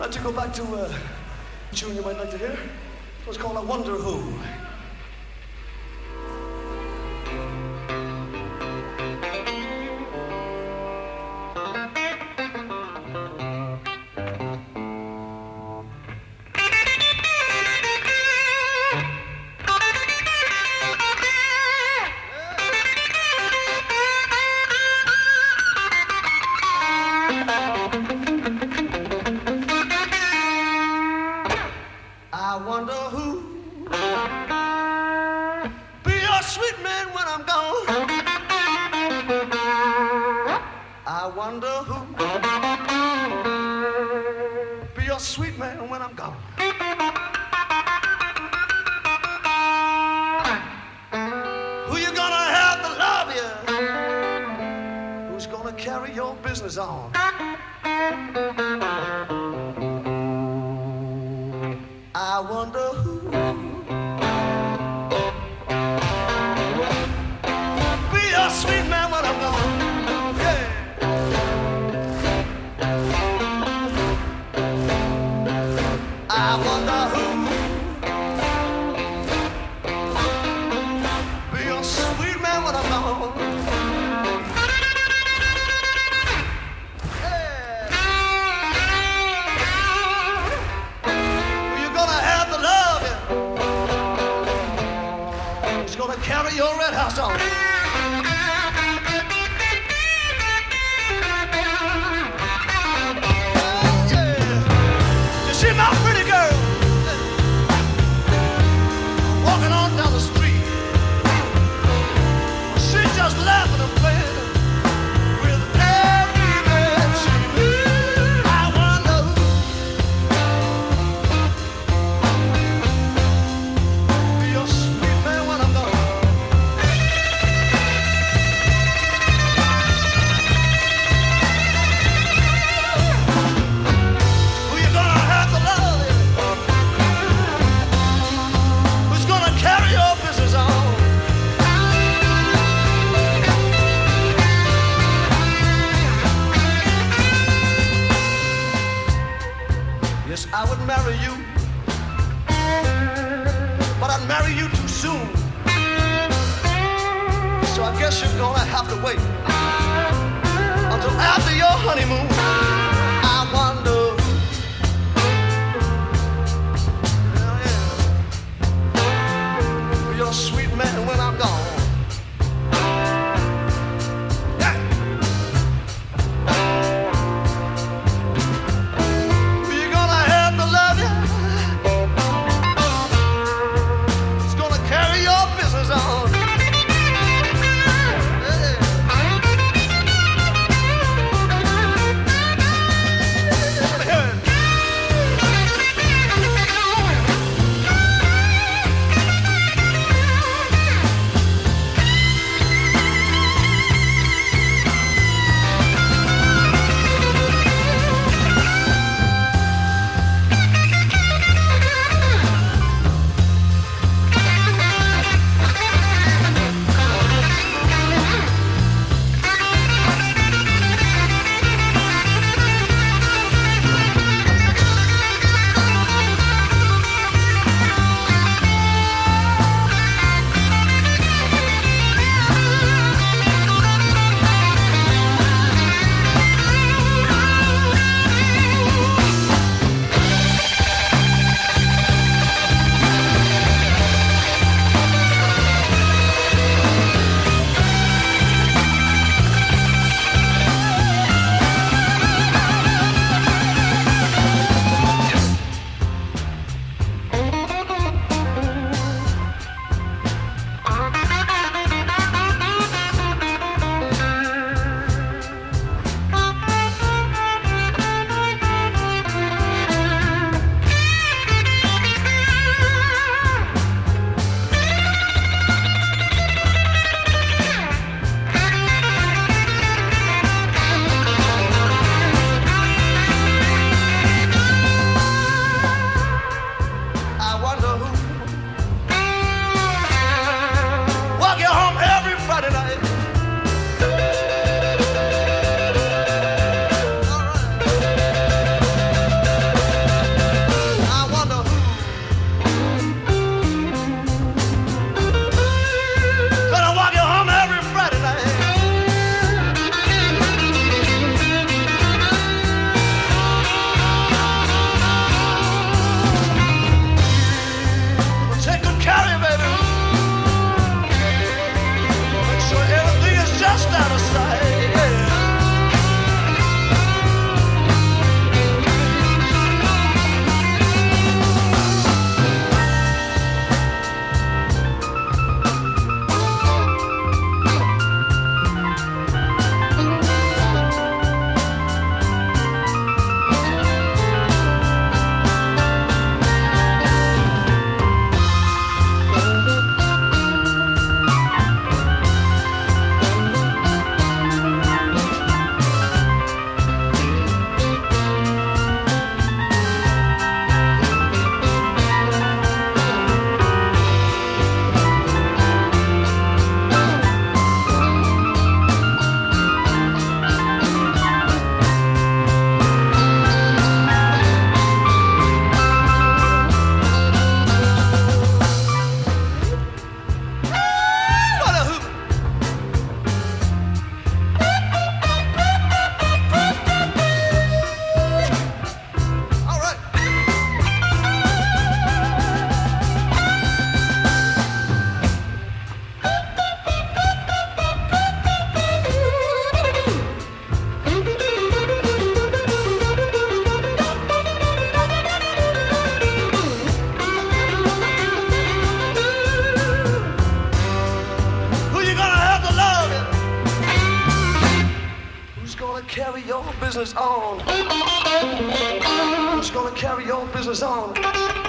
like to go back to a tune you might like to hear. It was called I Wonder Who. On. I wonder who be a sweet man when I'm gone. Yeah. I wonder who be a sweet man when I'm gone. Carry your red house on. Yeah. You see my pretty girl walking on down the street. She's just laughing and playing with everything she needs. I wonder who be your sweet man when I'm gone. I would marry you, but I'd marry you too soon. So I guess you're gonna have to wait until after your honeymoon. I wonder, yeah, you're a sweet man when I'm gone. business on? Who's gonna carry your business on?